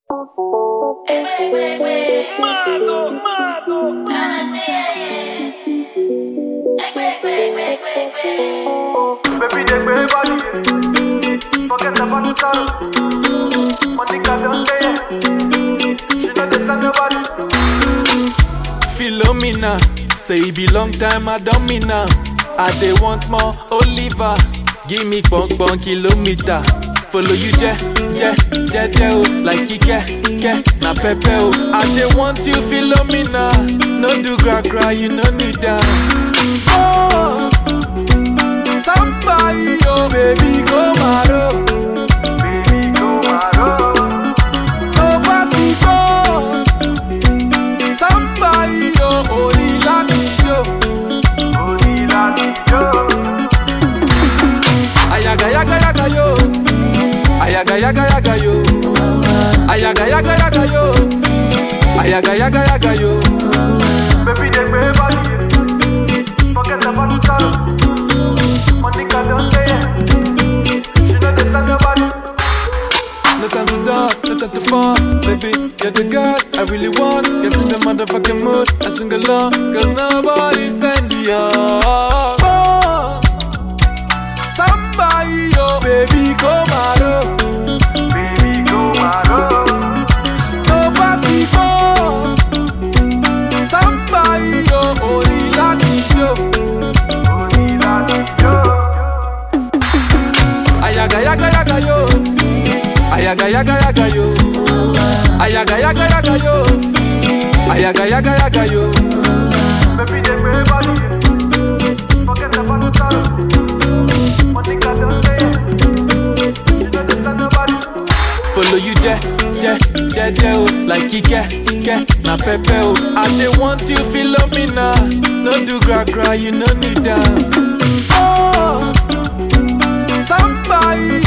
Mado, mado. Baby, they way body. Forget about the sorrow. Monica don't say it. She know the sound nobody. Philomena, say it be long time I don't mean now. I dey want more Oliver. Give me punk kilometer. Follow you je oh, like Ike, na pepe oh. I dey want you Philomena. No do gra, you no need that. Oh, somebody, oh baby, go maro. Baby, go maro. Nobody go. Somebody, oh, only Latijo. Only Latijo. Ayaga yo. Ayaga yo. Ayaga yo. Ayaga yo. Baby, they way body. Forget about the sorrow. Monica don't say it. She know the sound nobody. No time to talk, no time to fall. Baby, you're the girl I really want. Get in the motherfucking mood and sing along. Cause nobody send you off. Oh, somebody, oh baby, go maro. Baby, go maro. Nobody go. Somebody, oh, only Latijo. Only Latijo. Ayaga yo. Ayaga yo. Ayaga yo. Baby, they way body. Forget about the sorrow. Monica don't say it. She know the sound nobody. Follow you je oh, like Ike, na pepe oh. I dey want you Philomena. No do gra, you no need that. Oh, somebody,